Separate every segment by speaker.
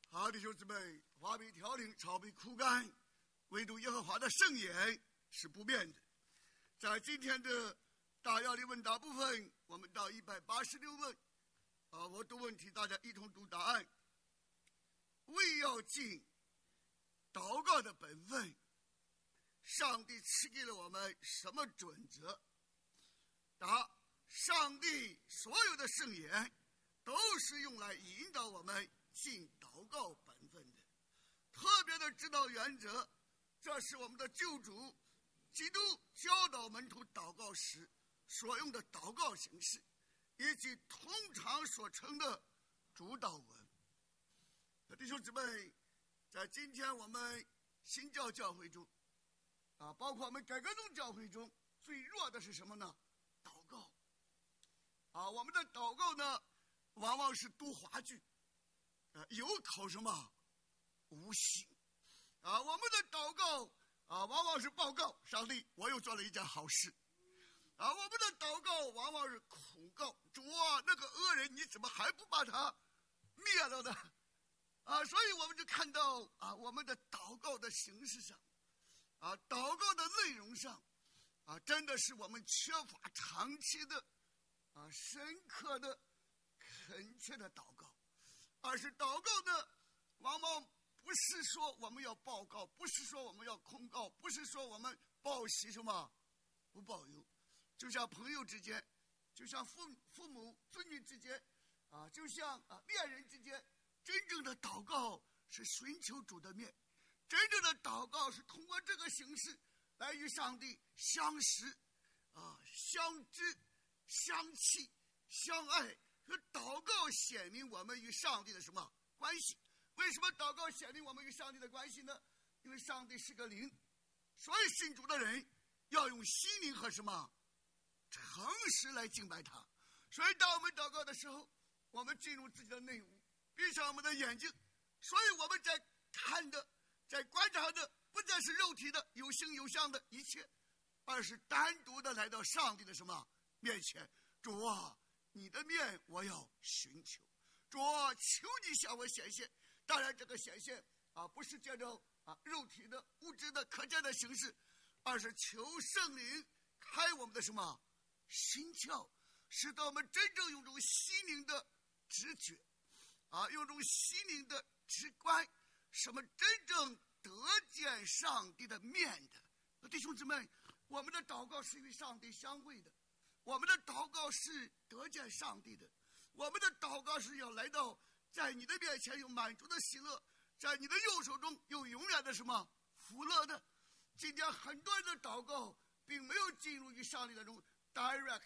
Speaker 1: 好，弟兄姊妹，花比调零，草比枯干，唯独耶和华的圣言是不变的。在今天的大要理问答部分，我们到186问，我读问题，大家一同读答案。为要尽祷告的本分，上帝赐给了我们什么准则？答：上帝所有的圣言都是用来引导我们尽祷告本分的。特别的指导原则，这是我们的救主基督教导门徒祷告时所用的祷告形式，以及通常所称的主祷文。弟兄姊妹，在今天我们新教教会中包括我们改革宗教会中，最弱的是什么呢？祷告我们的祷告呢，往往是读话剧，有口什么无心我们的祷告往往是报告上帝我又做了一件好事我们的祷告往往是控告主那个恶人你怎么还不把他灭了呢所以我们就看到我们的祷告的形式上祷告的内容上真的是我们缺乏长期的深刻的恳切的祷告，而是祷告的往往不是说我们要报告，不是说我们要控告，不是说我们报喜什么不报忧，就像朋友之间，就像父母子女之间就像恋人之间，真正的祷告是寻求主的面，真正的祷告是通过这个形式来与上帝相识相知相契相爱。和祷告显明我们与上帝的什么关系？为什么祷告显明我们与上帝的关系呢？因为上帝是个灵，所以信主的人要用心灵和什么诚实来敬拜他。所以当我们祷告的时候，我们进入自己的内屋，闭上我们的眼睛，所以我们在看的，在观察的不再是肉体的有形有相的一切，而是单独的来到上帝的什么面前。主你的面我要寻求，主求你向我显现。当然这个显现不是借着肉体的物质的可见的形式，而是求圣灵开我们的什么心窍，使得我们真正用这种心灵的直觉用这种心灵的直观，什么真正得见上帝的面的。弟兄姊妹，我们的祷告是与上帝相会的，我们的祷告是得见上帝的，我们的祷告是要来到在你的面前有满足的喜乐，在你的右手中有永远的什么福乐的。今天很多人的祷告并没有进入与上帝的这种 direct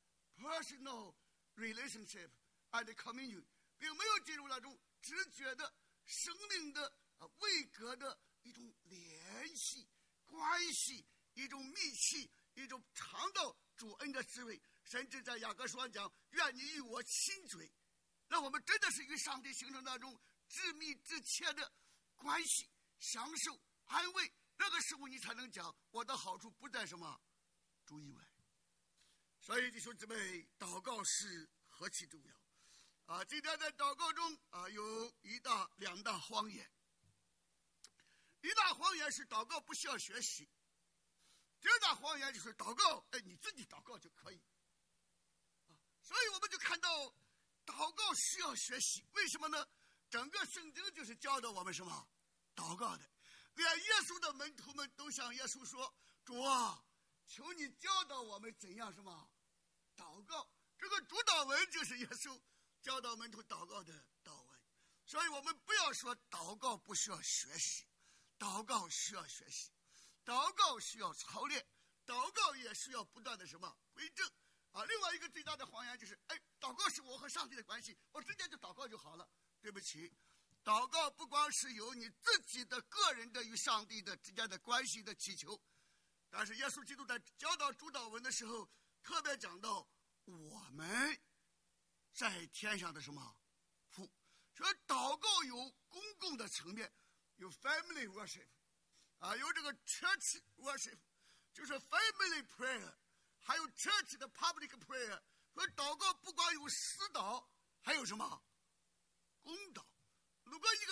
Speaker 1: personal relationship and communion， 并没有进入那种直觉的生命的位格的一种联系关系，一种密契，一种尝到主恩的滋味。甚至在雅各书上讲，愿你与我亲嘴，让我们真的是与上帝形成那种致密致切的关系，享受安慰。那个时候你才能讲我的好处不在什么主以外。所以弟兄姊妹，祷告是何其重要今天在祷告中有两大谎言。一大谎言是祷告不需要学习，第二大谎言就是祷告你自己祷告就可以所以我们就看到祷告需要学习。为什么呢？整个圣经就是教导我们什么祷告的。连耶稣的门徒们都向耶稣说，主求你教导我们怎样什么祷告。这个主祷文就是耶稣教导门徒祷告的祷文。所以我们不要说祷告不需要学习，祷告需要学习，祷告需要操练，祷告也需要不断的什么归正另外一个最大的谎言就是祷告是我和上帝的关系，我直接就祷告就好了。对不起，祷告不光是有你自己的个人的与上帝的之间的关系的祈求，但是耶稣基督在教导主祷文的时候特别讲到我们在天上的什么父。所以祷告有公共的层面，有 family worship 有这个 church worship， 就是 family prayer， 还有 church 的 public prayer。 和祷告不光有私祷，还有什么公祷。如果一个人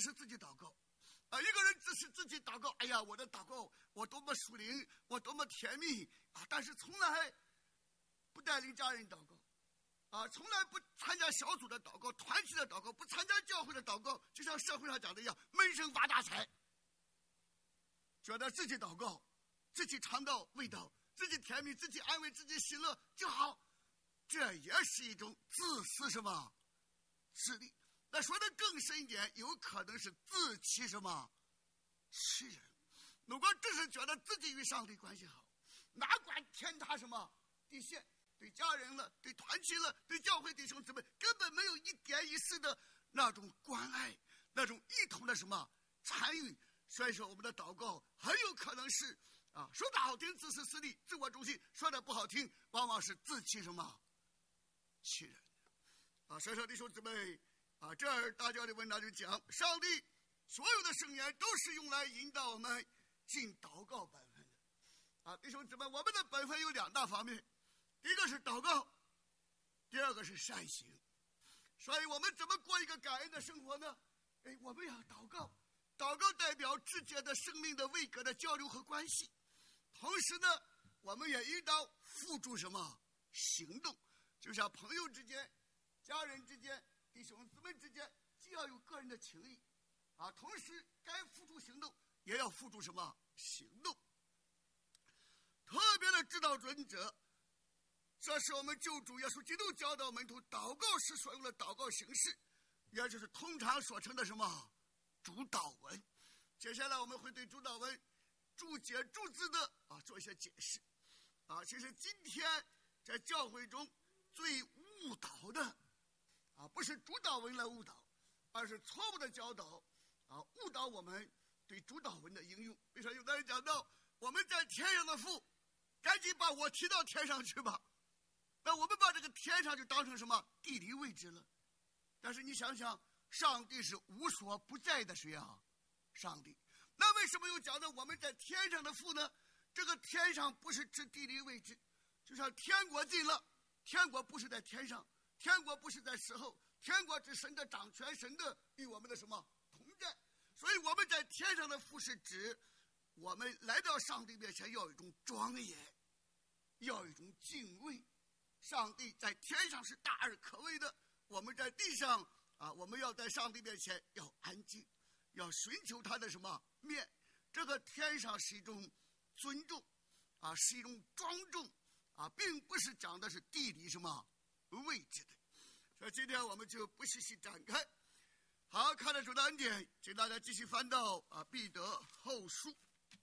Speaker 1: 是自己祷告一个人只是自己祷告，哎呀，我的祷告我多么属灵，我多么甜蜜但是从来不带领家人祷告从来不参加小组的祷告、团体的祷告，不参加教会的祷告，就像社会上讲的一样，闷声发大财，觉得自己祷告，自己尝到味道，自己甜蜜，自己安慰，自己喜乐就好，这也是一种自私什么自利。那说的更深一点，有可能是自欺什么欺人。如果只是觉得自己与上帝关系好，哪管天塌什么地陷，对家人了，对团体了，对教会弟兄姊妹，根本没有一点一丝的那种关爱，那种一同的什么参与。所以说我们的祷告很有可能是说的好听自私自利、自我中心，说的不好听往往是自欺什么欺人所以说弟兄姊妹这儿大教的文章就讲，上帝所有的圣言都是用来引导我们尽祷告本分的弟兄姊妹，我们的本分有两大方面，第一个是祷告，第二个是善行。所以我们怎么过一个感恩的生活呢？我们要祷告，祷告代表直接的生命的位格的交流和关系，同时呢我们也应当付诸什么行动，就像朋友之间、家人之间、弟兄姊妹之间，既要有个人的情谊同时该付诸行动也要付诸什么行动。特别的指导准则，这是我们救主耶稣基督教导门徒祷告时所用的祷告形式，也就是通常所称的什么主祷文。接下来我们会对主祷文注解注字的做一些解释其实今天在教会中最误导的不是主祷文来误导，而是错误的教导误导我们对主祷文的应用。比如说有的人讲到我们在天上的父，赶紧把我提到天上去吧，那我们把这个天上就当成什么地理位置了。但是你想想，上帝是无所不在的谁上帝。那为什么又讲到我们在天上的父呢？这个天上不是指地理位置，就像天国近了，天国不是在天上，天国不是在死后，天国指神的掌权，神的与我们的什么同在。所以我们在天上的父是指我们来到上帝面前要有一种庄严，要有一种敬畏。上帝在天上是大而可畏的，我们在地上我们要在上帝面前要安静，要寻求他的什么面。这个天上是一种尊重是一种庄重并不是讲的是地理什么位置的。所以今天我们就不细细展开。好，看着主的恩典，请大家继续翻到彼得后书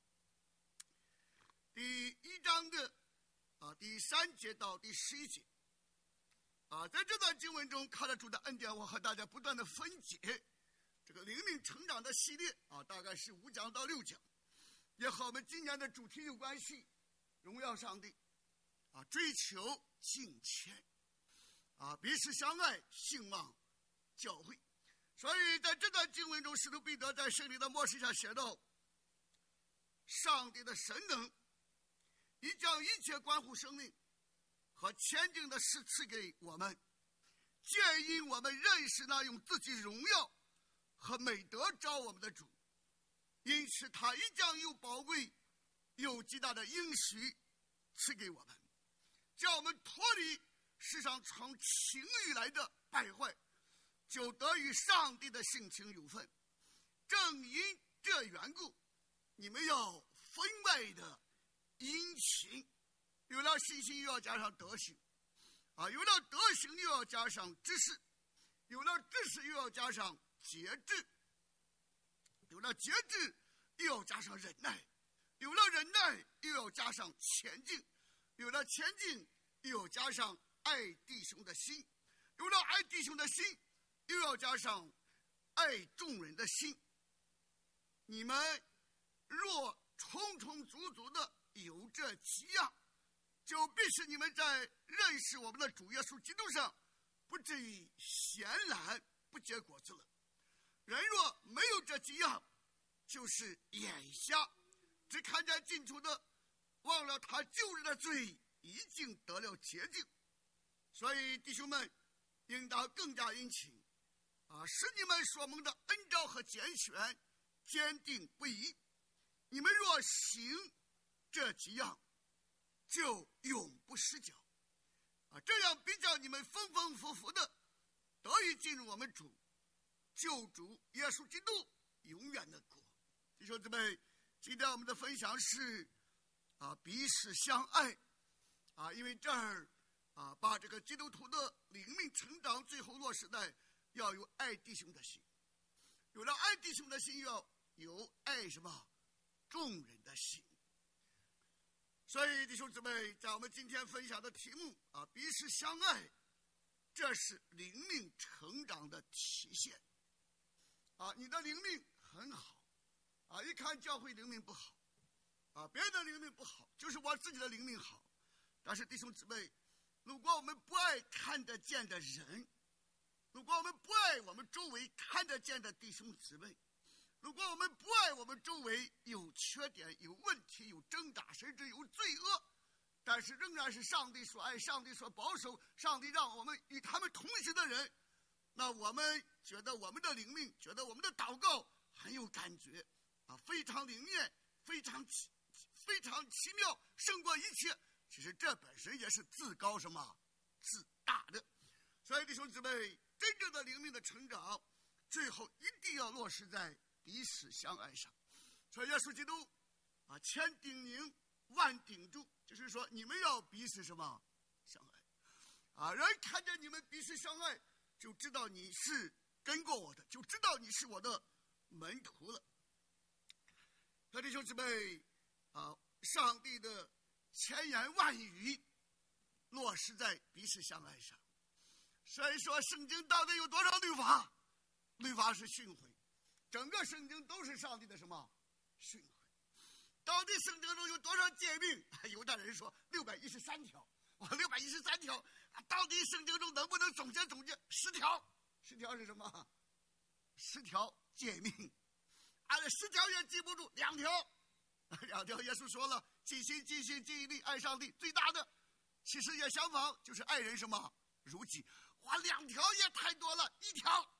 Speaker 1: 第1章的第3节到第11节在这段经文中，看着主的恩典，我和大家不断的分解这个灵命成长的系列大概是5讲到6讲，也和我们今年的主题有关系，荣耀上帝追求敬虔彼此相爱，兴旺教会。所以在这段经文中，使徒彼得在圣灵的默示下写道，上帝的神能已将一切关乎生命和前进的事赐给我们，建议我们认识那用自己荣耀和美德招我们的主，因此他一将又宝贵又极大的应许赐给我们，叫我们脱离世上从情欲来的败坏，就得与上帝的性情有份。正因这缘故，你们要分外的殷勤，有了信心又要加上德行有了德行又要加上知识，有了知识又要加上节制，有了节制又要加上忍耐，有了忍耐又要加上前进，有了前进又要加上爱弟兄的心，有了爱弟兄的心又要加上爱众人的心。你们若充充足足的有这几样，就必使你们在认识我们的主耶稣基督上不至于闲懒不结果子了。人若没有这几样，就是眼瞎，只看见近处的，忘了他旧日的罪已经得了洁净。所以弟兄们应当更加殷勤使你们所蒙的恩召和拣选坚定不移。你们若行这几样，就永不失脚。这样必叫你们丰丰富富的得以进入我们主救主耶稣基督永远的国。弟兄姊妹，今天我们的分享是彼此相爱因为这儿把这个基督徒的灵命成长最后落实在要有爱弟兄的心，有了爱弟兄的心，要有爱什么众人的心。所以弟兄姊妹，在我们今天分享的题目彼此相爱，这是灵命成长的体现你的灵命很好一看教会灵命不好别人的灵命不好，就是我自己的灵命好。但是弟兄姊妹，如果我们不爱看得见的人，如果我们不爱我们周围看得见的弟兄姊妹，如果我们不爱我们周围有缺点、有问题、有挣扎，甚至有罪恶，但是仍然是上帝所爱、上帝所保守、上帝让我们与他们同行的人，那我们觉得我们的灵命，觉得我们的祷告很有感觉非常灵验，非常奇妙，胜过一切。其实这本身也是自高什么自大的。所以弟兄姊妹，真正的灵命的成长最后一定要落实在彼此相爱上。所以耶稣基督千叮咛万叮嘱，就是说你们要彼此什么相爱人看见你们彼此相爱，就知道你是跟过我的，就知道你是我的门徒了。所以弟兄姊妹上帝的千言万语落实在彼此相爱上。所以说圣经到底有多少律法？律法是训诲，整个圣经都是上帝的什么训诲。到底圣经中有多少诫命？有的人说613条，613条到底圣经中能不能总结10条？10条是什么？10条诫命10条也记不住，2条耶稣说了，尽心尽性尽意力爱上帝，最大的其实也相仿，就是爱人什么如己。2条也太多了，1条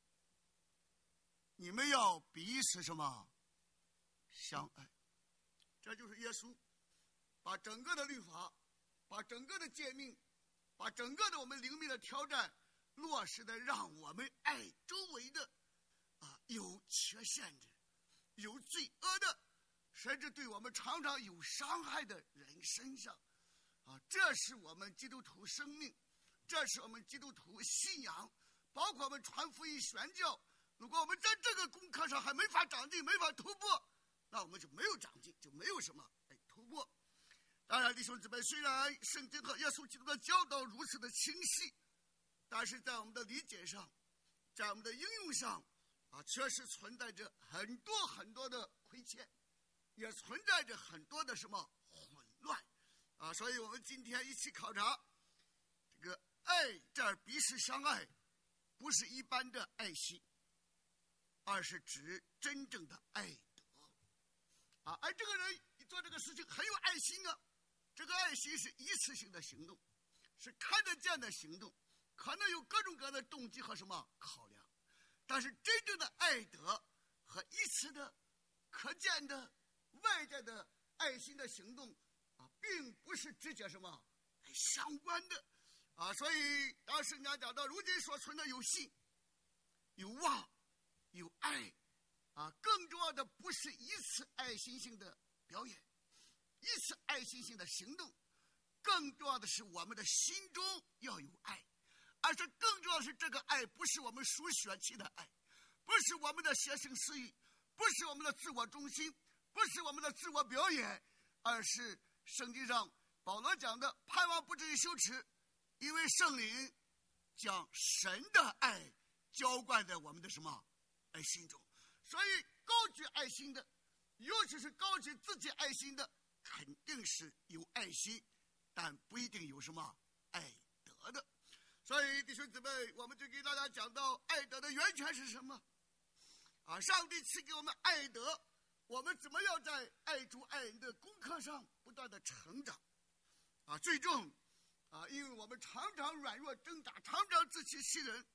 Speaker 1: 你们要彼此什么相爱。这就是耶稣把整个的律法，把整个的诫命，把整个的我们灵命的挑战落实的，让我们爱周围的有缺陷的、有罪恶的，甚至对我们常常有伤害的人身上这是我们基督徒生命，这是我们基督徒信仰，包括我们传福音宣教。如果我们在这个功课上还没法长进，没法突破，那我们就没有长进，就没有什么突破。当然弟兄姊妹，虽然圣经和耶稣基督的教导如此的清晰，但是在我们的理解上，在我们的应用上确实存在着很多很多的亏欠，也存在着很多的什么混乱所以我们今天一起考察这个爱，这儿彼此相爱不是一般的爱心，而是指真正的爱德而这个人做这个事情很有爱心这个爱心是一次性的行动，是看得见的行动，可能有各种各样的动机和什么考量，但是真正的爱德和一次的可见的外在的爱心的行动并不是直接什么相关的所以当圣经讲到如今所存的有信、有望、有爱更重要的不是一次爱心性的表演，一次爱心性的行动，更重要的是我们的心中要有爱，而且更重要的是这个爱不是我们属血气的爱，不是我们的邪性私欲，不是我们的自我中心，不是我们的自我表演，而是圣经上保罗讲的盼望不至于羞耻，因为圣灵将神的爱浇灌在我们的什么爱心中。所以高举爱心的，尤其是高举自己爱心的，肯定是有爱心，但不一定有什么爱德的。所以弟兄姊妹，我们就给大家讲到爱德的源泉是什么上帝赐给我们爱德，我们怎么样在爱主爱人的功课上不断的成长最终因为我们常常软弱挣扎，常常自欺欺人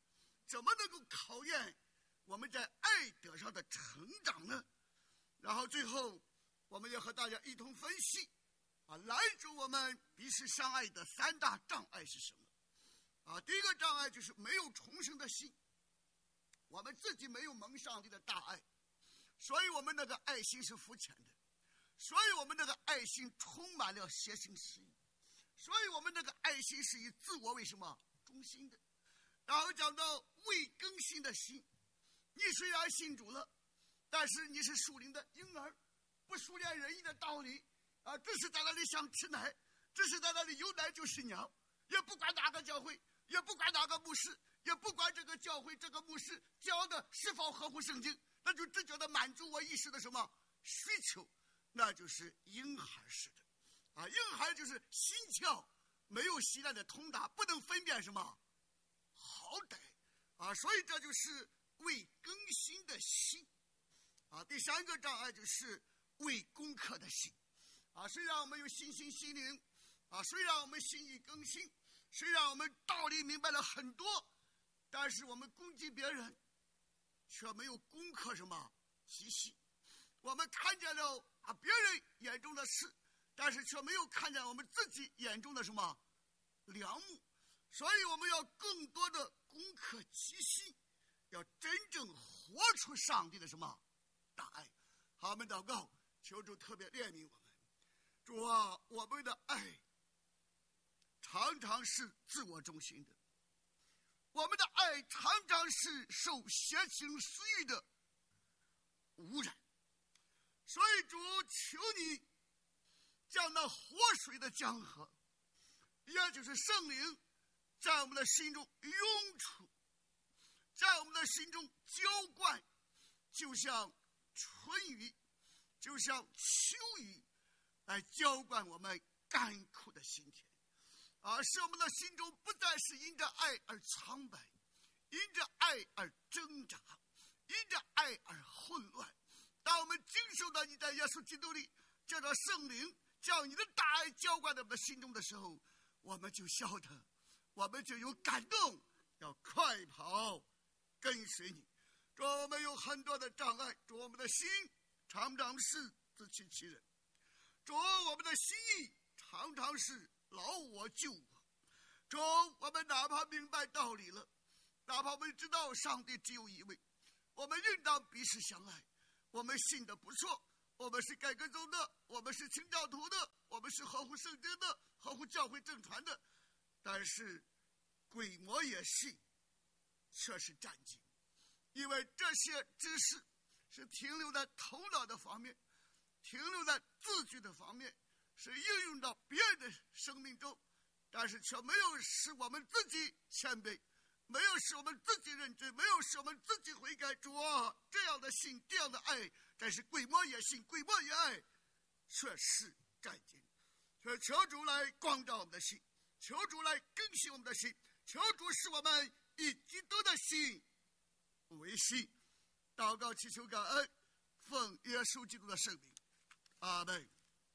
Speaker 1: 怎么能够考验我们在爱德上的成长呢？然后最后我们要和大家一同分析拦阻我们彼此相爱的3大障碍是什么？第一个障碍就是没有重生的心，我们自己没有蒙上帝的大爱，所以我们那个爱心是肤浅的，所以我们那个爱心充满了邪情私欲，所以我们那个爱心是以自我为什么中心的。然后讲到未更新的心，你虽然信主了，但是你是属灵的婴儿，不熟练仁义的道理只是在那里想吃奶，只是在那里有奶就是娘，也不管哪个教会，也不管哪个牧师，也不管这个教会这个牧师教的是否合乎圣经，那就只觉得满足我一时的什么需求，那就是婴孩式的婴孩就是心窍没有习惯的通达，不能分辨什么好歹所以这就是未更新的心第3个障碍就是未攻克的心虽然我们有信心心灵虽然我们心意更新，虽然我们道理明白了很多，但是我们攻击别人却没有攻克什么极细。我们看见了别人眼中的事，但是却没有看见我们自己眼中的什么良木，所以我们要更多的攻克极细，要真正活出上帝的什么大爱。好，我们祷告，求主特别怜悯我们。主啊，我们的爱常常是自我中心的，我们的爱常常是受邪情私欲的污染，所以主，求你将那活水的江河，也就是圣灵，在我们的心中涌出，在我们的心中浇灌，就像春雨，就像秋雨，来浇灌我们干枯的心田使我们的心中不再是因着爱而苍白，因着爱而挣扎，因着爱而混乱。当我们经受到你在耶稣基督里借着圣灵将你的大爱浇灌在我们的心中的时候，我们就晓得，我们就有感动，要快跑跟随你。主，我们有很多的障碍，主，我们的心常常是自欺欺人，主，我们的心意常常是老我救我。主，我们哪怕明白道理了，哪怕我们知道上帝只有一位，我们应当彼此相爱。我们信的不错，我们是改革宗的，我们是清教徒的，我们是合乎圣经的，合乎教会正传的，但是鬼魔也信，却是战兢，因为这些知识是停留在头脑的方面，停留在字句的方面，是应用到别人的生命中，但是却没有使我们自己谦卑，没有使我们自己认真，没有使我们自己悔改。主啊，这样的信，这样的爱，真是鬼魔也信，鬼魔也爱，却是战兢。所以求主来光照我们的心，求主来更新我们的心，求主使我们以基督的心为心。祷告祈求感恩，奉耶稣基督的圣名，阿们。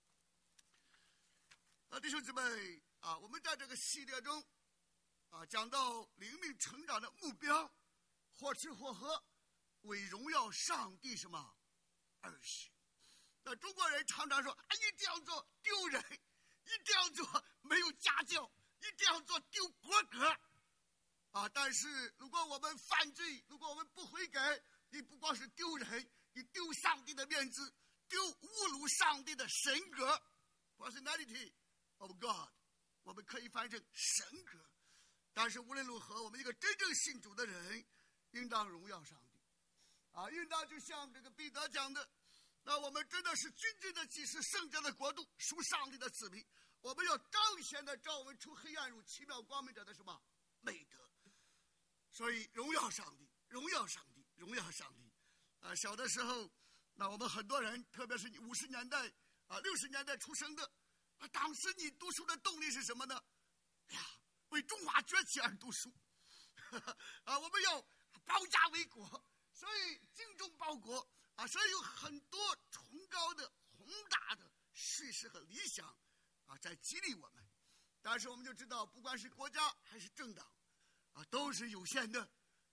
Speaker 1: 弟兄姊妹我们在这个系列中讲到灵命成长的目标，或吃或喝，为荣耀上帝什么而行。那中国人常常说你这样做丢人，你这样做没有家教，你这样做丢国格但是如果我们犯罪，如果我们不悔改，你不光是丢人，你丢上帝的面子，丢侮辱上帝的神格 personality of God， 我们可以翻译成神格。但是无论如何，我们一个真正信主的人应当荣耀上帝应当就像这个彼得讲的，那我们真的是君尊的祭司，圣洁的国度，属上帝的子民，我们要彰显的照我们出黑暗入奇妙光明者的什么美德。所以荣耀上帝，荣耀上帝，荣耀上帝小的时候，那我们很多人，特别是50年代60年代出生的当时你读书的动力是什么呢？为中华崛起而读书我们要保家卫国，所以精忠报国所以有很多崇高的宏大的叙事和理想在激励我们。但是我们就知道，不管是国家还是政党都是有限的，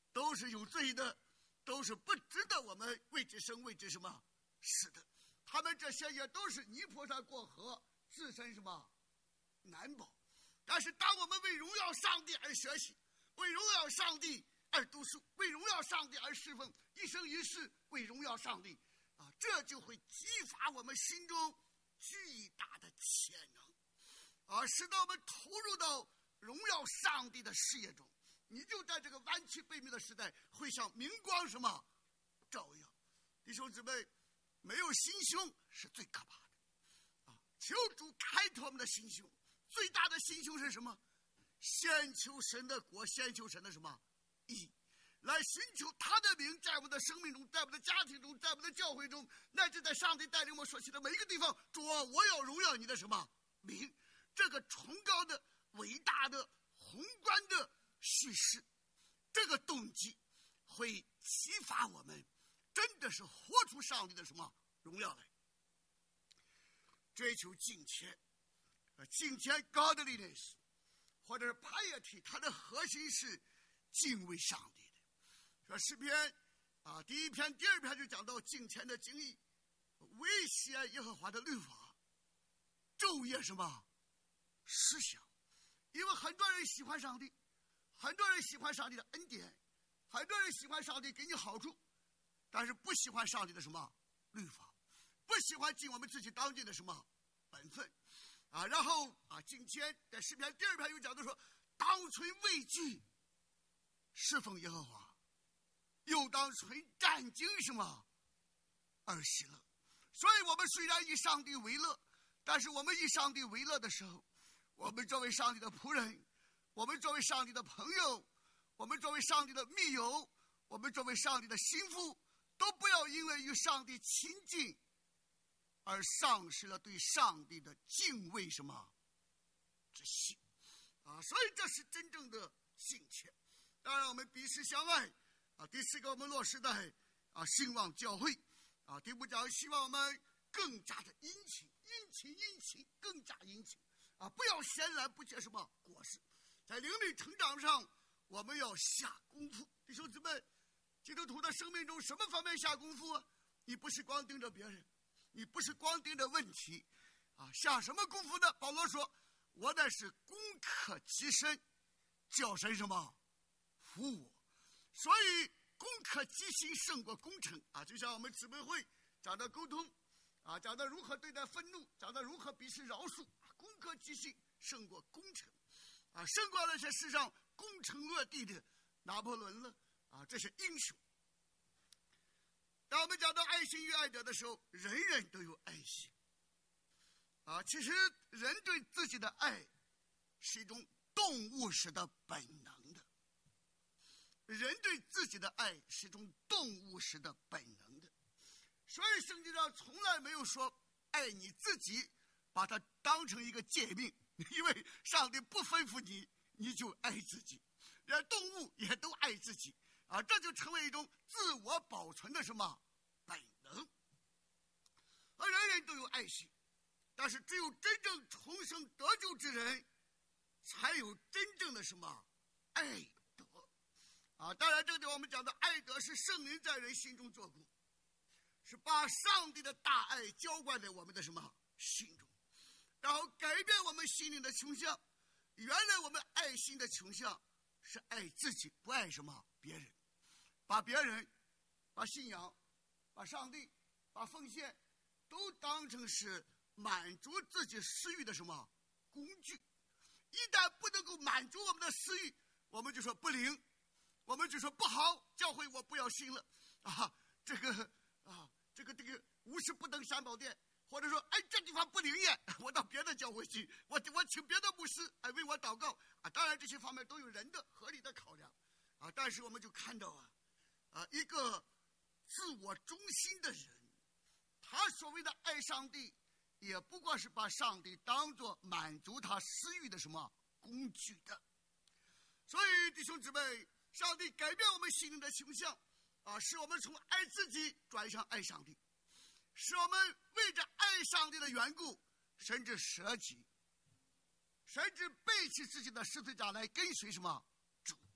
Speaker 1: 都是有罪的，都是不值得我们为之生为之什么死的。他们这些也都是泥菩萨过河，自身什么难保。但是当我们为荣耀上帝而学习，为荣耀上帝而读书，为荣耀上帝而侍奉，一生一世为荣耀上帝这就会激发我们心中巨大的潜能使得我们投入到荣耀上帝的事业中。你就在这个弯曲背面的时代，会像明光什么照耀。弟兄姊妹，没有心胸是最可怕的求主开拓我们的心胸。最大的心胸是什么？先求神的国，先求神的什么义，来寻求他的名，在我们的生命中，在我们的家庭中，在我们的教会中，乃至在上帝带领我所去的每一个地方。主啊，我要荣耀你的什么名。这个崇高的、伟大的、宏观的叙事，这个动机会启发我们真的是活出上帝的什么荣耀来。追求敬虔敬虔 godliness 或者是 piety， 它的核心是敬畏上帝的。说诗篇第一篇第二篇就讲到敬虔的经义，为喜爱耶和华的律法，昼夜什么思想。因为很多人喜欢上帝，很多人喜欢上帝的恩典，很多人喜欢上帝给你好处，但是不喜欢上帝的什么律法，不喜欢尽我们自己当尽的什么本分然后敬虔在诗篇第二篇又讲的说，当存畏惧侍奉耶和华，又当存战兢什么而喜乐。所以我们虽然以上帝为乐，但是我们以上帝为乐的时候，我们作为上帝的仆人，我们作为上帝的朋友，我们作为上帝的密友，我们作为上帝的心腹，都不要因为与上帝亲近而丧失了对上帝的敬畏什么之心所以这是真正的敬虔。当然我们彼此相爱第四个我们落实在兴旺教会第五讲希望我们更加的殷勤更加殷勤不要闲来不结什么果实。在灵命成长上我们要下功夫。弟兄姊妹，基督徒的生命中什么方面下功夫你不是光盯着别人，你不是光盯着问题下什么功夫呢？保罗说，我乃是攻克己身，叫神什么服我。所以攻克己心胜过攻城就像我们姊妹会讲到沟通讲到如何对待愤怒，讲到如何彼此饶恕攻克己心胜过攻城胜过那些世上攻城略地的拿破仑了这是英雄。当我们讲到爱心与爱德的时候，人人都有爱心其实人对自己的爱是一种动物式的本能的，人对自己的爱是一种动物式的本能的。所以圣经上从来没有说爱你自己，把它当成一个诫命，因为上帝不吩咐你，你就爱自己。连动物也都爱自己这就成为一种自我保存的什么本能。而人人都有爱心，但是只有真正重生得救之人，才有真正的什么爱德当然这个地方我们讲的爱德是圣灵在人心中做工，是把上帝的大爱浇灌在我们的什么心中，然后改变我们心灵的倾向。原来我们爱心的倾向是爱自己，不爱什么别人，把别人把信仰把上帝把奉献都当成是满足自己私欲的什么工具。一旦不能够满足我们的私欲，我们就说不灵，我们就说不好，教会我不要信了这个无事不登三宝殿，或者说这地方不灵验，我到别的教会去，我请别的牧师为我祷告当然这些方面都有人的合理的考量但是我们就看到一个自我中心的人，他所谓的爱上帝，也不过是把上帝当作满足他私欲的什么工具的。所以弟兄姊妹，上帝改变我们心灵的倾向使我们从爱自己转向爱上帝，使我们为着爱上帝的缘故，甚至舍己，甚至背起自己的十字架来跟随什么主。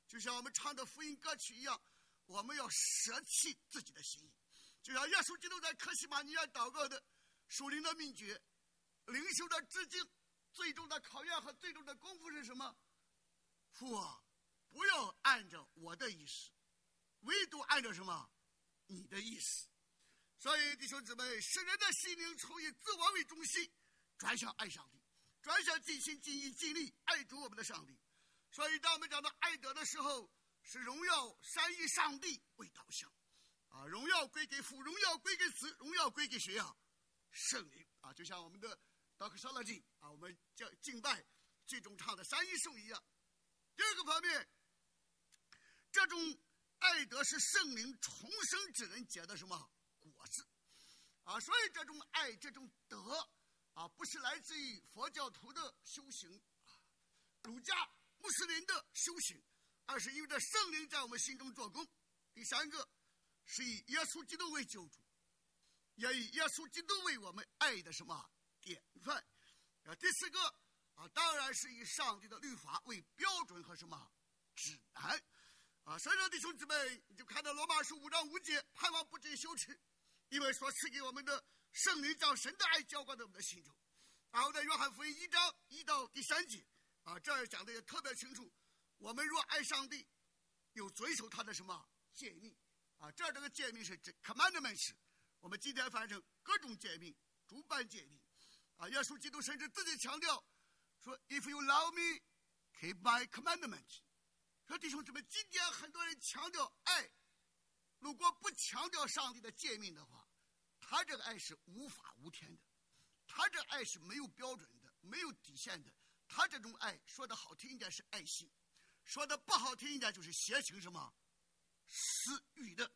Speaker 1: 就像我们唱的福音歌曲一样，我们要舍弃自己的心意。就像耶稣基督在客西马尼园祷告的属灵的秘诀，灵修的致敬，最终的考验和最终的功夫是什么？父啊，不要按照我的意思，唯独按照什么？你的意思。所以弟兄姊妹，使人的心灵从以自我为中心，转向爱上帝，转向尽心尽意尽力爱主我们的上帝。所以当我们讲到爱德的时候，是荣耀三一上帝为导向啊，荣耀归给父，荣耀归给子，荣耀归给谁啊？圣灵啊，就像我们的道克沙拉经啊，我们叫敬拜最终唱的三一颂一样。第二个方面，这种爱德是圣灵重生之人结的什么果子啊？所以这种爱，这种德啊，不是来自于佛教徒的修行啊，儒家穆斯林的修行，而是因为这圣灵在我们心中做工。第三个是以耶稣基督为救主，也以耶稣基督为我们爱的什么典范啊。第四个啊，当然是以上帝的律法为标准和什么指南啊。所以说弟兄姊妹，你就看到罗马书5章5节，盼望不至于羞耻，因为所赐给我们的圣灵将神的爱浇灌在我们的心中。然后在约翰福音1章1到第3节啊，这儿讲的也特别清楚，我们若爱上帝，有遵守他的什么诫命啊？这个诫命是指 commandments， 我们今天翻译成各种诫命、诸般诫命啊。耶稣基督甚至自己强调说 ，If you love me, keep my commandments。说弟兄姊妹，今天很多人强调爱，如果不强调上帝的诫命的话，他这个爱是无法无天的，他这爱是没有标准的，没有底线的。他这种爱说的好听一点是爱心，说的不好听一点就是邪情什么私欲的。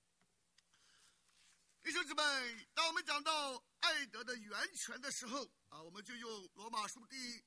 Speaker 1: 弟兄姊妹，当我们讲到爱德的源泉的时候啊，我们就用罗马书第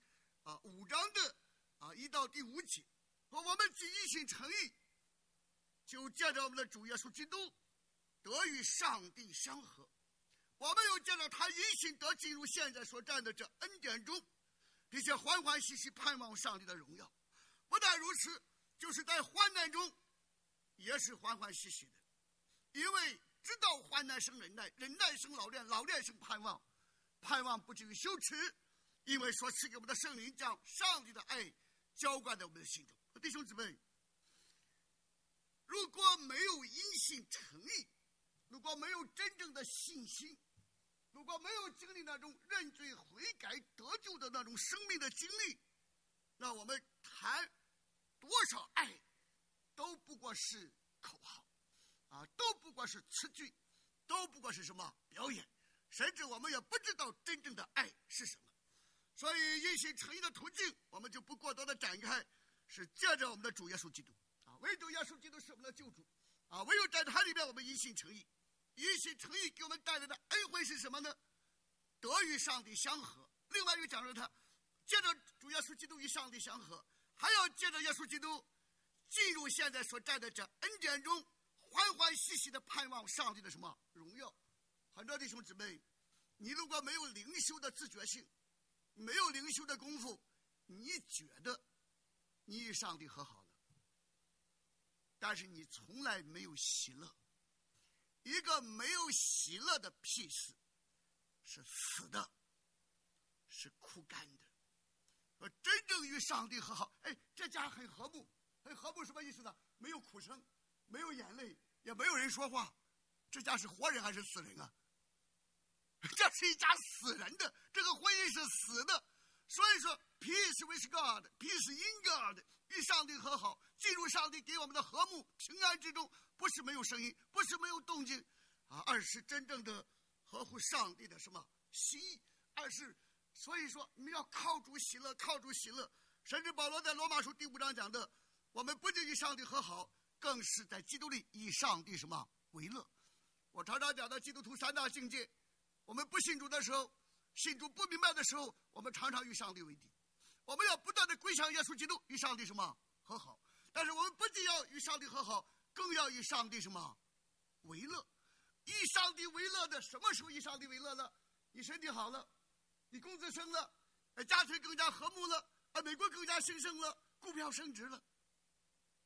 Speaker 1: 5章的1到第5节，说我们既一心诚意，就借着我们的主耶稣基督得与上帝相合，我们又借着他因信得进入现在所占的这恩典中，并且欢欢喜喜盼望上帝的荣耀。不但如此，就是在患难中也是欢欢喜喜的，因为知道患难生忍耐，忍耐生老练，老练生盼望，盼望不至于羞耻，因为所赐给我们的圣灵将上帝的爱浇灌在我们的心中。弟兄姊妹，如果没有因信诚意，如果没有真正的信心，如果没有经历那种认罪悔改得救的那种生命的经历，那我们谈多少爱都不过是口号啊，都不过是词句，都不过是什么表演，甚至我们也不知道真正的爱是什么。所以因信诚意的途径我们就不过多的展开，是借着我们的主耶稣基督啊，唯独耶稣基督是我们的救主啊，唯有在他里面我们因信诚意，因信诚意给我们带来的恩惠是什么呢？得与上帝相合。另外又讲了他借着主耶稣基督与上帝相合，还要借着耶稣基督进入现在所占的这恩典中，欢欢喜喜的盼望上帝的什么荣耀。很多弟兄姊妹，你如果没有灵修的自觉性，没有灵修的功夫，你觉得你与上帝和好了，但是你从来没有喜乐。一个没有喜乐的peace是死的，是枯干的。真正与上帝和好，这家很和睦，很和睦什么意思呢？没有哭声，没有眼泪，也没有人说话，这家是活人还是死人啊？这是一家死人的，这个婚姻是死的。所以说 peace with God, peace in God， 与上帝和好，进入上帝给我们的和睦平安之中，不是没有声音，不是没有动静啊，而是真正的合乎上帝的什么心意，而是所以说你们要靠主喜乐，靠主喜乐。甚至保罗在罗马书第5章讲的，我们不仅与上帝和好，更是在基督里以上帝什么为乐。我常常讲的基督徒3大境界，我们不信主的时候，信主不明白的时候，我们常常与上帝为敌。我们要不断的归向耶稣基督，与上帝什么和好。但是我们不仅要与上帝和好，更要与上帝什么为乐。以上帝为乐的，什么时候以上帝为乐了？你身体好了，你工资升了，家庭更加和睦了，美国更加兴盛了，股票升值了。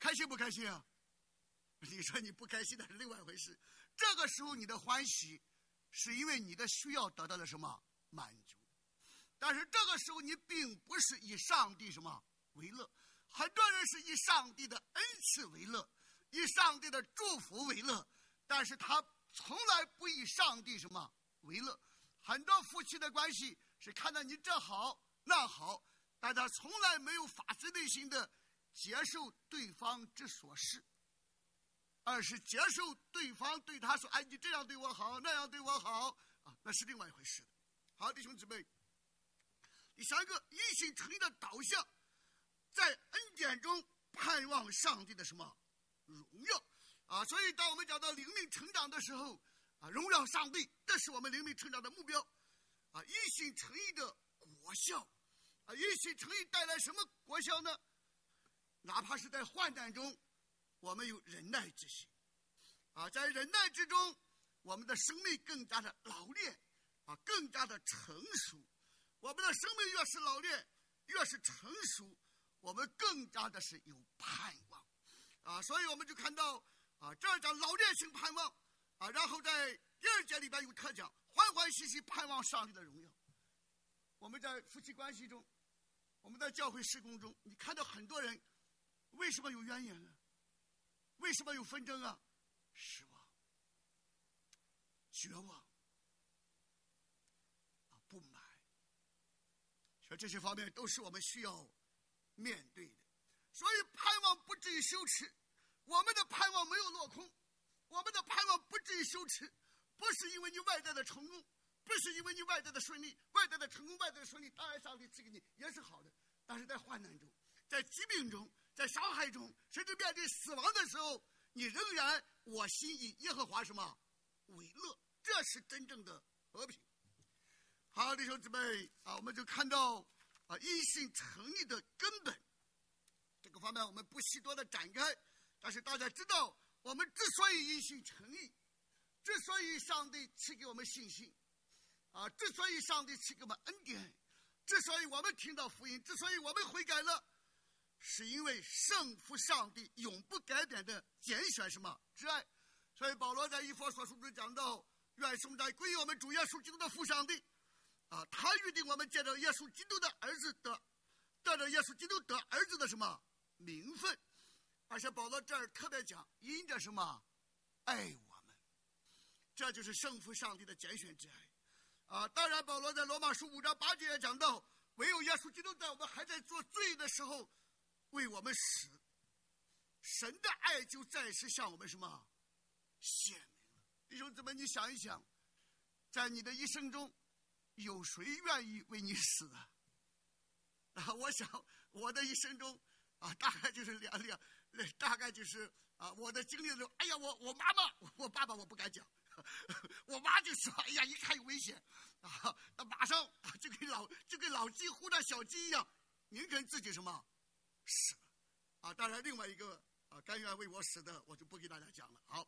Speaker 1: 开心不开心啊？你说你不开心那是另外一回事。这个时候你的欢喜是因为你的需要得到了什么满足，但是这个时候你并不是以上帝什么为乐。很多人是以上帝的恩赐为乐，以上帝的祝福为乐，但是他从来不以上帝什么为乐。很多夫妻的关系是看到你这好那好，但他从来没有发自内心的接受对方之所是，而是接受对方对他说：“哎，你这样对我好，那样对我好啊，那是另外一回事的。”好，弟兄姊妹，第三个，一心诚意的导向，在恩典中盼望上帝的什么荣耀啊！所以，当我们讲到灵命成长的时候啊，荣耀上帝，这是我们灵命成长的目标啊！一心诚意的果效啊，一心诚意带来什么果效呢？哪怕是在患难中，我们有忍耐之心啊，在忍耐之中，我们的生命更加的老练啊，更加的成熟。我们的生命越是老练，越是成熟，我们更加的是有盼望啊。所以我们就看到啊，这儿讲老练性盼望啊，然后在第二节里边有特讲欢欢喜喜盼望上帝的荣耀。我们在夫妻关系中，我们在教会事工中，你看到很多人为什么有怨言啊？为什么有纷争啊？失望、绝望啊，不满，所以这些方面都是我们需要面对的。所以盼望不至于羞耻，我们的盼望没有落空，我们的盼望不至于羞耻，不是因为你外在的成功，不是因为你外在的顺利，外在的成功，外在的顺利，当然上帝赐给你也是好的，但是在患难中，在疾病中，在伤害中，甚至面对死亡的时候，你仍然我心以耶和华什么为乐，这是真正的和平。好，弟兄姊妹啊，我们就看到啊，因信诚意的根本这个方面我们不细多的展开，但是大家知道，我们之所以因信诚意，之所以上帝赐给我们信心啊，之所以上帝赐给我们恩典，之所以我们听到福音，之所以我们悔改了，是因为圣父上帝永不改变的拣选什么之爱。所以保罗在以弗所书中讲到，愿颂赞归于我们主耶稣基督的父上帝啊，他预定我们借着耶稣基督的儿子得着耶稣基督得儿子的什么名分。而且保罗这儿特别讲，因着什么爱我们，这就是圣父上帝的拣选之爱啊。当然保罗在罗马书5章8节也讲到，唯有耶稣基督在我们还在做罪的时候为我们死，神的爱就暂时向我们什么显明了。弟兄姊妹，你想一想，在你的一生中有谁愿意为你死啊？我想我的一生中啊，大概就是大概就是啊，我的经历的时候，哎呀，我妈妈我爸爸我不敢讲，我妈就说，哎呀，一看有危险啊，那马上就跟老鸡呼着小鸡一样，宁肯自己什么死了啊。当然另外一个啊，甘愿为我死的我就不给大家讲了。好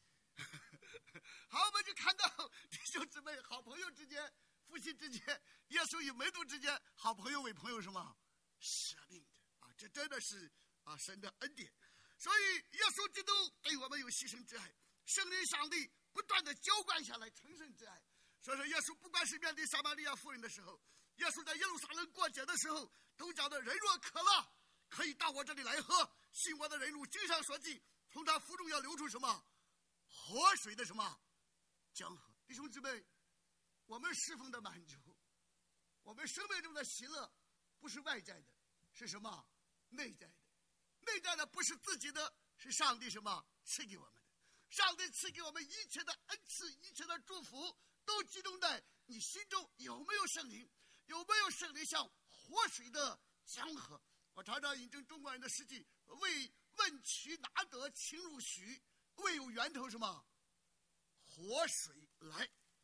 Speaker 1: 好，我们就看到弟兄姊妹好朋友之间，夫妻之间，耶稣与门徒之间，好朋友为朋友什么舍命的啊，这真的是啊神的恩典。所以耶稣基督对我们有牺牲之爱，圣灵上帝不断的浇灌下来成圣之爱。所以说耶稣不管是面对撒玛利亚妇人的时候，耶稣在耶路撒冷过节的时候，都讲的人若渴了，可以到我这里来喝，信我的人如经上所记，从他腹中要流出什么活水的什么江河。弟兄姊妹，我们侍奉的满足，我们生命中的喜乐，不是外在的，是什么内在的。内在的不是自己的，是上帝什么赐给我们的。上帝赐给我们一切的恩赐，一切的祝福，都集中在你心中有没有圣灵，有没有圣灵像活水的江河。我常常引证中国人的诗句，为问渠拿得清如许，为有源头什么活水来。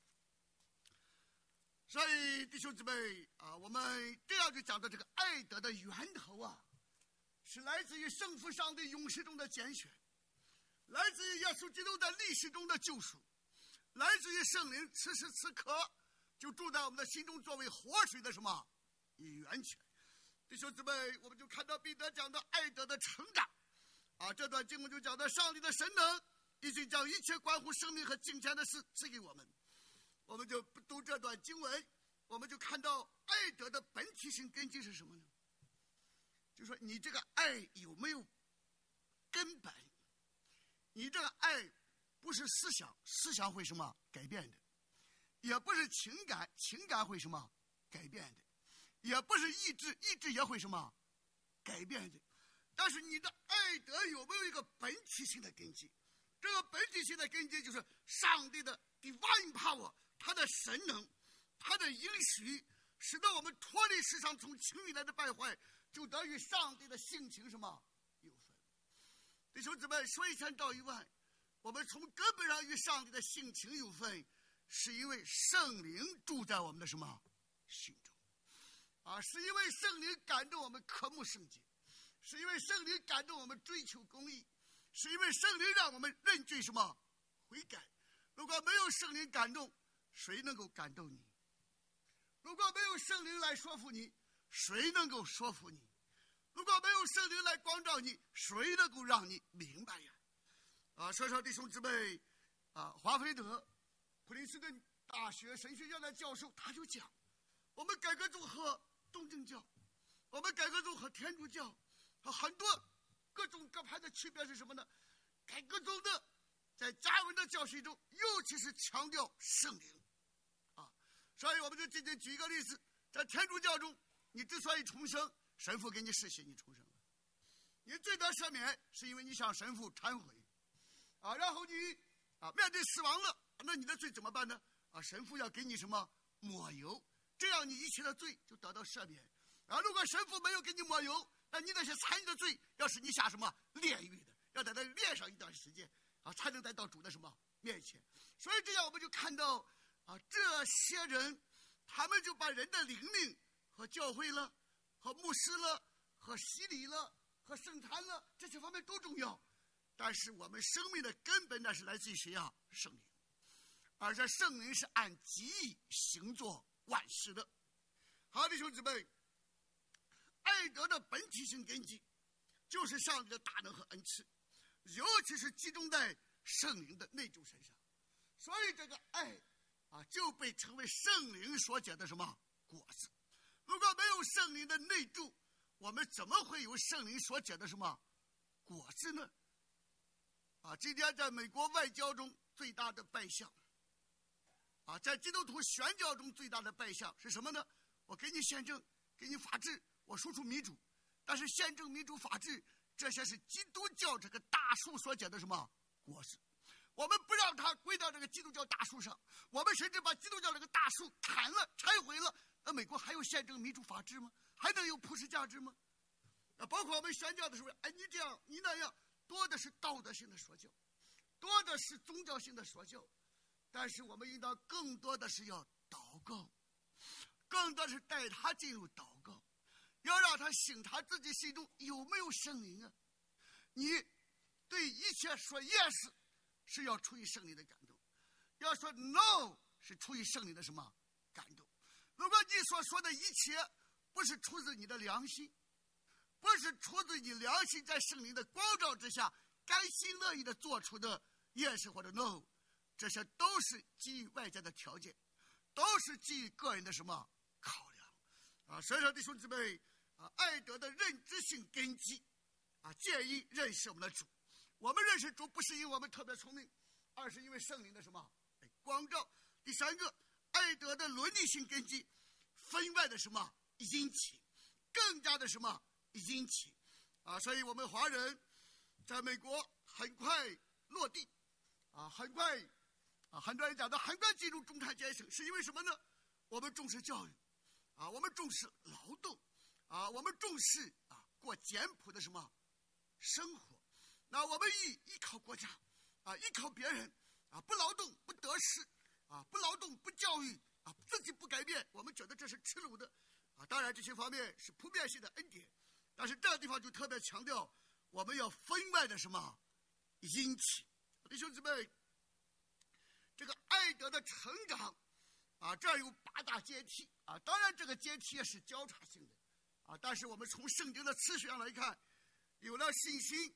Speaker 1: 所以弟兄姊妹啊，我们这样就讲到这个爱德的源头啊，是来自于圣父上帝永世中的拣选，来自于耶稣基督在历史中的救赎，来自于圣灵此时此刻就住在我们的心中，作为活水的什么源泉。弟兄姊妹，我们就看到彼得讲的爱德的成长这段经文就讲到上帝的神能已经将一切关乎生命和金钱的事赐给我们。我们就读这段经文，我们就看到爱德的本体性根基是什么呢？就说你这个爱有没有根本？你这个爱不是思想，思想会什么改变的；也不是情感，情感会什么改变的；也不是意志，意志也会什么改变的。但是你的爱德有没有一个本体性的根基？这个本体性的根基就是上帝的 divine power， 他的神能，他的应许，使得我们脱离世上从情欲来的败坏，就得与上帝的性情什么有分。弟兄姊妹，说一千道一万，我们从根本上与上帝的性情有分，是因为圣灵住在我们的什么心中是因为圣灵感动我们渴慕圣洁，是因为圣灵感动我们追求公义，是因为圣灵让我们认罪什么悔改。如果没有圣灵感动，谁能够感动你？如果没有圣灵来说服你，谁能够说服你？如果没有圣灵来光照你，谁能够让你明白呀？说弟兄姊妹华菲德普林斯顿大学神学院的教授他就讲，我们改革宗和东正教，我们改革宗和天主教很多各种各派的区别是什么呢？改革宗的在加文的教训中，尤其是强调圣灵所以我们就仅仅举一个例子，在天主教中，你之所以重生，神父给你实行你重生了，你罪得赦免是因为你向神父忏悔然后你面对死亡了，那你的罪怎么办呢？神父要给你什么抹油，这样你一切的罪就得到赦免如果神父没有给你抹油，那你那些残余的罪要使你下什么炼狱的，要在那炼上一段时间才能带到主的什么面前。所以这样我们就看到这些人他们就把人的灵命和教会了，和牧师了，和洗礼了，和圣餐了，这些方面都重要。但是我们生命的根本呢是来自于谁圣灵，而这圣灵是按己意行作万事的。好，弟兄姊妹，爱德的本体性根基就是上帝的大能和恩赐，尤其是集中在圣灵的内住身上。所以这个爱就被称为圣灵所结的什么果子。如果没有圣灵的内住，我们怎么会有圣灵所结的什么果子呢？今天在美国外交中最大的败相在基督徒宣教中最大的败相是什么呢？我给你宪政，给你法治，我输出民主，但是宪政、民主、法治这些是基督教这个大树所结的什么果子。我们不让它归到这个基督教大树上，我们甚至把基督教这个大树砍了、拆毁了，那美国还有宪政、民主、法治吗？还能有普世价值吗？包括我们宣教的时候，你这样你那样，多的是道德性的说教，多的是宗教性的说教，但是我们应当更多的是要祷告，更多是带他进入祷告，要让他醒他自己心中有没有圣灵你对一切说 yes 是要出于圣灵的感动，要说 no 是出于圣灵的什么感动。如果你所说的一切不是出自你的良心，不是出自你良心在圣灵的光照之下甘心乐意的做出的 yes 或者 no， 这些都是基于外在的条件，都是基于个人的什么考量所以说弟兄姊妹爱德的认知性根基建议认识我们的主。我们认识主不是因为我们特别聪明，而是因为圣灵的什么光照。第三个，爱德的伦理性根基分外的什么殷勤，更加的什么殷勤所以我们华人在美国很快落地很快很多人讲的很快进入中产阶层，是因为什么呢？我们重视教育我们重视劳动我们重视过简朴的什么生活。那我们依靠国家依靠别人不劳动不得势不劳动不教育自己不改变，我们觉得这是耻辱的当然这些方面是普遍性的恩典，但是这个地方就特别强调我们要分外的什么殷勤。弟兄姊妹，这个爱德的成长这儿有8大阶梯当然这个阶梯也是交叉性的但是我们从圣经的次序上来看，有了信心，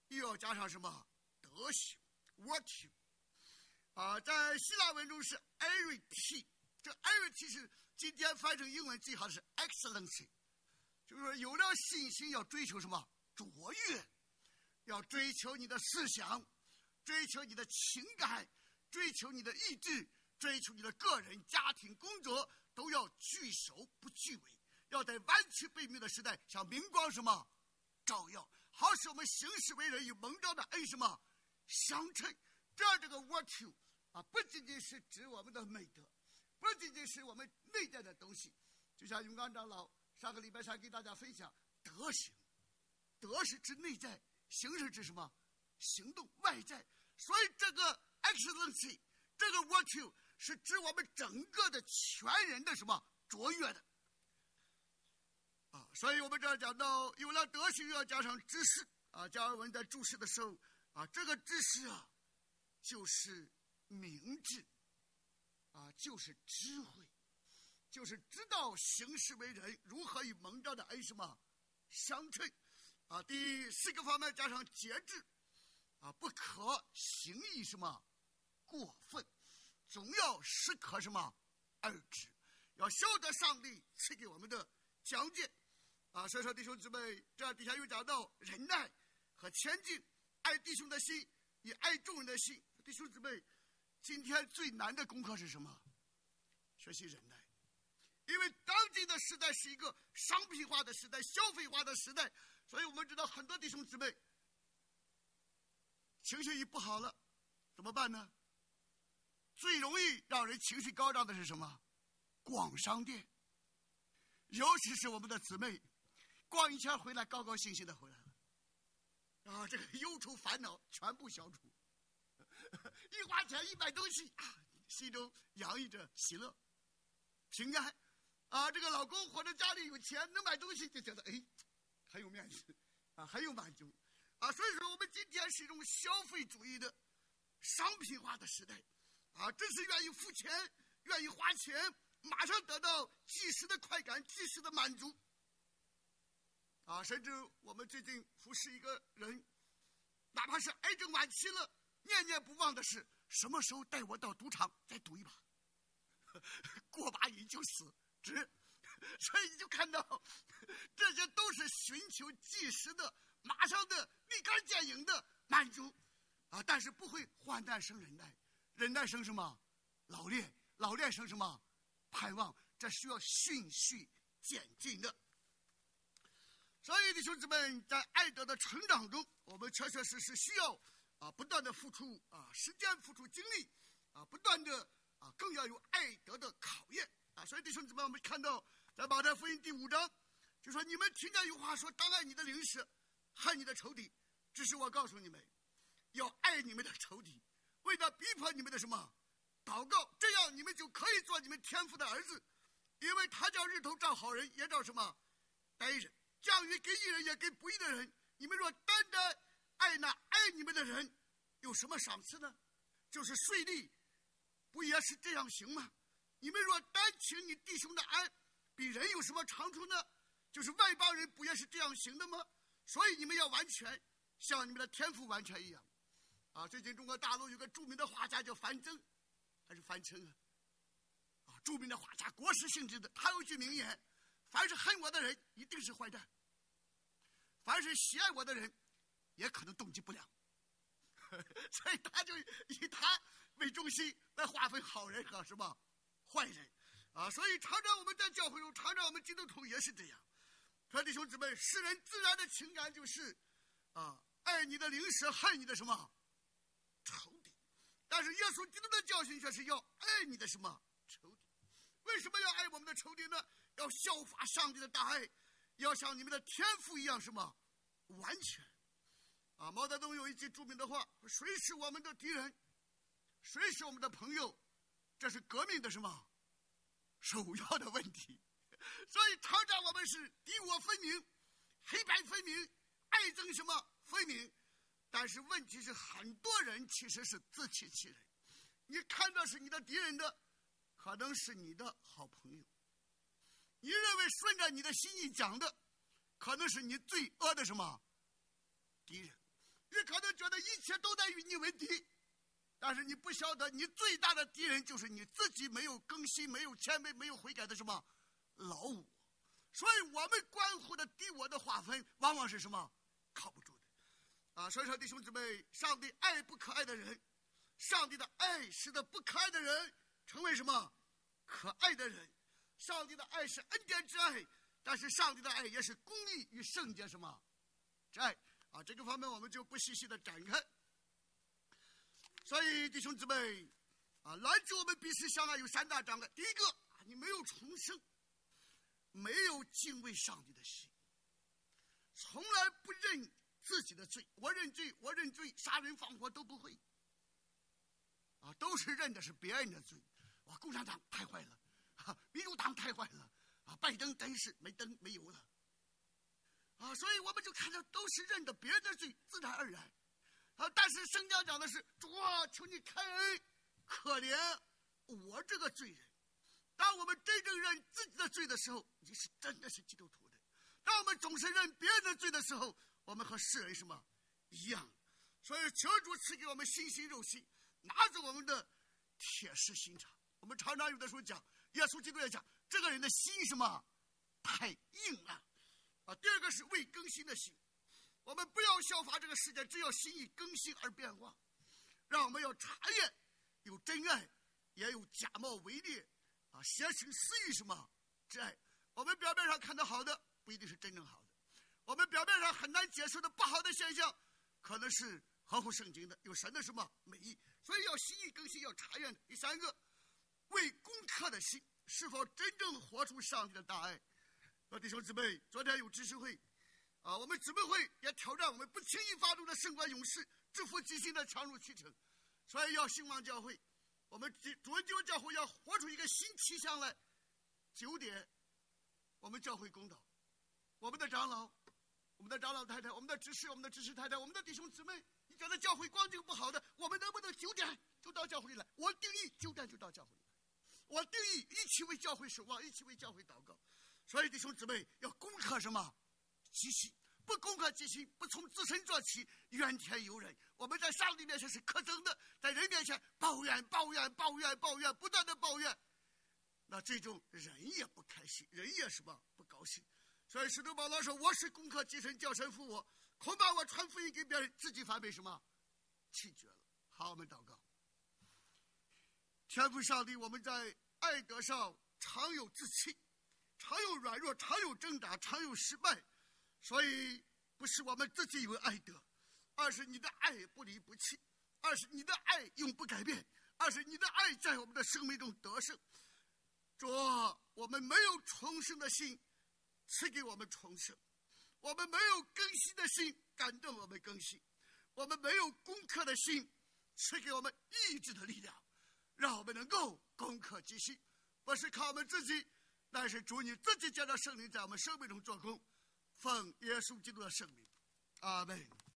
Speaker 1: 又要加上什么？德行 virtue 在希腊文中是 arete， 这 arete 是今天翻成英文最好的是 excellency， 就是说有了信心要追求什么？卓越，要追求你的思想，追求你的情感，追求你的意志，追求你的个人、家庭、工作，都要聚首不聚尾，要在弯曲背面的时代向明光什么照耀，好使我们行事为人与蒙召的恩什么相称。这个 virtue 不仅仅是指我们的美德，不仅仅是我们内在的东西，就像永刚长老上个礼拜三给大家分享德行，德是指内在，行是指什么？行动外在。所以这个 excellency， 这个 virtue 是指我们整个的全人的什么卓越的所以我们这儿讲到有了德行要加上知识加尔文在注释的时候这个知识就是明智就是智慧，就是知道行事为人如何与蒙召的恩什么相称第4个方面加上节制不可行义什么过分，总要适可什么而止，要晓得上帝赐给我们的讲解所以说弟兄姊妹，这底下又讲到忍耐和前进，爱弟兄的心以爱众人的心。弟兄姊妹，今天最难的功课是什么？学习忍耐。因为当今的时代是一个商品化的时代，消费化的时代，所以我们知道很多弟兄姊妹情绪一不好了怎么办呢？最容易让人情绪高涨的是什么？逛商店。尤其是我们的姊妹逛一圈回来高高兴兴的回来了这个忧愁烦恼全部消除一花钱一买东西心中洋溢着喜乐平安这个老公或者家里有钱能买东西就觉得很有面子很有满足所以说我们今天是一种消费主义的商品化的时代真是愿意付钱愿意花钱马上得到即时的快感即时的满足甚至我们最近服侍一个人，哪怕是癌症晚期了，念念不忘的是什么时候带我到赌场再赌一把过把瘾就死所以你就看到这些都是寻求即时的马上的立竿见影的满足但是不会患难生忍耐，忍耐生什么？老练，老练生什么？盼望，这需要循序渐进的。所以弟兄姊妹，在爱德的成长中，我们确确实实需要不断的付出时间，付出精力不断的更要有爱德的考验所以弟兄姊妹，我们看到在马太福音第5章就说，你们听见有话说，当爱你的邻舍，恨你的仇敌。只是我告诉你们，要爱你们的仇敌，为了逼迫你们的什么祷告，这样你们就可以做你们天父的儿子，因为他叫日头照好人也照什么歹人，降雨给义人也给不义的人。你们若单单爱那爱你们的人，有什么赏赐呢？就是税吏不也是这样行吗？你们若单请你弟兄的安，比人有什么长处呢？就是外邦人不也是这样行的吗？所以你们要完全像你们的天父完全一样最近中国大陆有个著名的画家叫樊增还是樊称著名的画家，国师性质的，他有句名言，凡是恨我的人一定是坏蛋，凡是喜爱我的人也可能动机不良所以他就以他为中心来划分好人和什么坏人所以常常我们在教会中，常常我们基督徒也是这样。说弟兄姊妹，世人自然的情感就是爱你的邻舍，恨你的什么仇敌。但是耶稣基督的教训却是要爱你的什么仇敌。为什么要爱我们的仇敌呢？要效法上帝的大爱，要像你们的天父一样什么完全毛泽东有一句著名的话，谁是我们的敌人，谁是我们的朋友，这是革命的什么首要的问题。所以常常我们是敌我分明，黑白分明，爱憎什么分明。但是问题是很多人其实是自欺欺人，你看到是你的敌人的，可能是你的好朋友，你认为顺着你的心意讲的，可能是你最恶的什么敌人。 你可能觉得一切都在与你为敌，但是你不晓得你最大的敌人就是你自己没有更新、没有谦卑、没有悔改的什么老我。所以我们关乎的敌我的划分往往是什么？靠不住的所以说弟兄姊妹，上帝爱不可爱的人，上帝的爱使得不可爱的人成为什么？可爱的人。上帝的爱是恩典之爱，但是上帝的爱也是公义与圣洁什么之爱这个方面我们就不细细的展开。所以弟兄姊妹拦阻我们彼此相爱有3大障碍。第一个你没有重生，没有敬畏上帝的心，从来不认自己的罪，我认罪，我认罪，杀人放火都不会都是认的是别人的罪。共产党太坏了民主党太坏了拜登真是没灯没油了所以我们就看到都是认的别人的罪，自然而然但是圣经讲的是，主求你开恩可怜我这个罪人。当我们真正认自己的罪的时候，你是真的是基督徒的。当我们总是认别人的罪的时候，我们和世人什么一样。所以求主赐给我们心心肉心，拿着我们的铁石心肠。我们常常有的时候讲，耶稣基督也讲，这个人的心什么太硬了第二个是未更新的心。我们不要效法这个世界，只要心意更新而变化。让我们要查验，有真爱，也有假冒伪劣邪情私欲什么之爱。我们表面上看到好的，不一定是真正好的。我们表面上很难接受的不好的现象，可能是合乎圣经的，有神的什么美意。所以要心意更新，要查验的。第3个，为攻克的心是否真正活出上帝的大爱。弟兄姊妹，昨天有知识会我们姊妹会也挑战我们不轻易发怒的圣冠勇士，制服己心的强入其城。所以要兴旺教会，我们主恩基督教会要活出一个新气象来。9点我们教会公道，我们的长老，我们的长老太太，我们的执事，我们的执事太太，我们的弟兄姊妹，你觉得教会光景不好的，我们能不能9点就到教会里来？我定义9点就到教会里来，我定义一起为教会守望，一起为教会祷告。所以弟兄姊妹要攻克什么己心，不攻克己心，不从自身做起，怨天尤人。我们在上帝面前是可憎的，在人面前抱怨，不断的抱怨，那这种人也不开心，人也什么不高兴。所以使徒保罗说，我是攻克己身，叫神服我，恐怕我传福音给别人，自己反被什么弃绝了。好，我们祷告。天父上帝，我们在爱德上常有自欺，常有软弱，常有挣扎，常有失败。所以不是我们自己以为爱德，而是你的爱不离不弃，而是你的爱永不改变，而是你的爱在我们的生命中得胜。主，我们没有重生的心，赐给我们重生；我们没有更新的心，感动我们更新；我们没有攻克的心，赐给我们意志的力量，让我们能够攻克己心。不是靠我们自己，但是主你自己借着圣灵在我们生命中做工。奉耶稣基督的圣名，阿们。